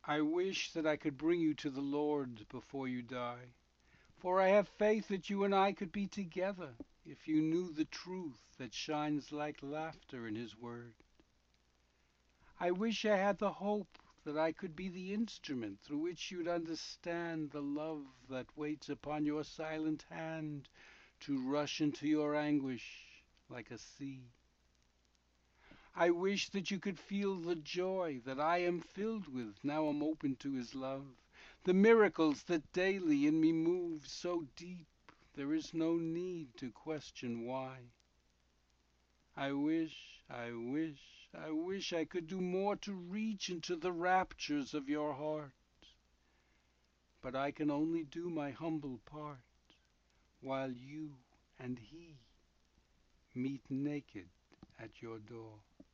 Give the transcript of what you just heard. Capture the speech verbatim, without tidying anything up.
I wish that I could bring you to the Lord before you die, for I have faith that you and I could be together if you knew the truth that shines like laughter in His word. I wish I had the hope that I could be the instrument through which you'd understand the love that waits upon your silent hand to rush into your anguish like a sea. I wish that you could feel the joy that I am filled with now I'm open to His love, the miracles that daily in me move so deep there is no need to question why. I wish, I wish, I wish I could do more to reach into the raptures of your heart, but I can only do my humble part while you and He meet naked at your door.